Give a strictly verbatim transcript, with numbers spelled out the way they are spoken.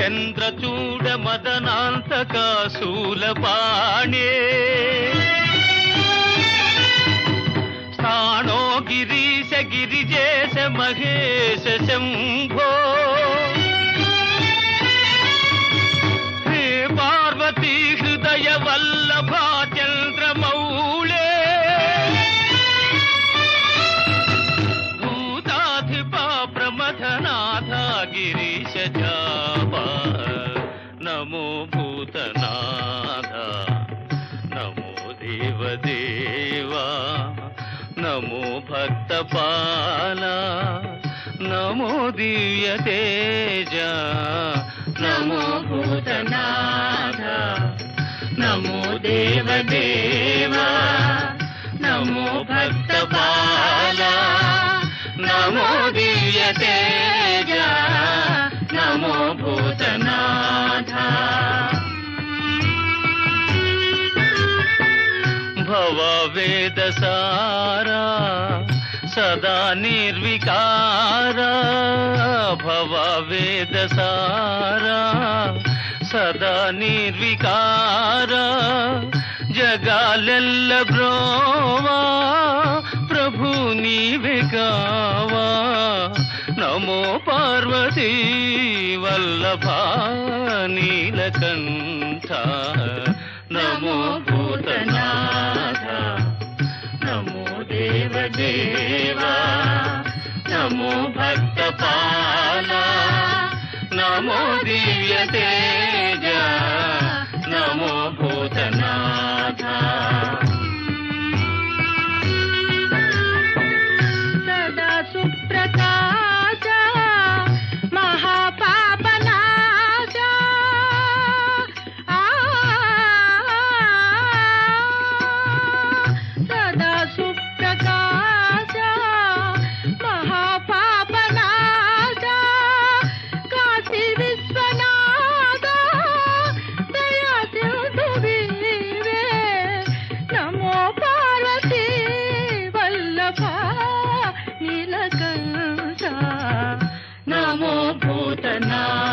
చంద్రచూడ మదనాంతక శూలపాణే స్థాణో గిరీశ గిరిజేశ మహేశ శంభో హే పార్వతీ హృదయ వల్లభ చంద్రమౌళే భూతాధిప ప్రమథనాథ గిరీశ జాపా నమో భూతనాథ నమో దేవదేవా నమో భక్తపాల నమో దివ్య తేజ నమో భూతనాథ నమో దేవదేవా నమో భక్తపాల నమో దివ్య తేజ నమో భూతనాథ భవ వేద సారా సదా నిర్వికార భవ వేద సారా సదా నిర్వికార జగాలెల్ల బ్రోవా ప్రభు నీవే కావా నమో పార్వతీ వల్లభ నీలకంఠ నమో భూతనాథ నమో దేవదేవా నమో భక్తపాల నమో దివ్య తేజ నమో భూతనాథ సదా సుప్రకాశ మహాపాపనాశ సదా సుప్రకాశ మహాపాపనాశ కాశీ విశ్వనాథ దయా సింధు వీరే నమో పార్వతీ వల్లభ నీలకంఠ నమో భూతనాథ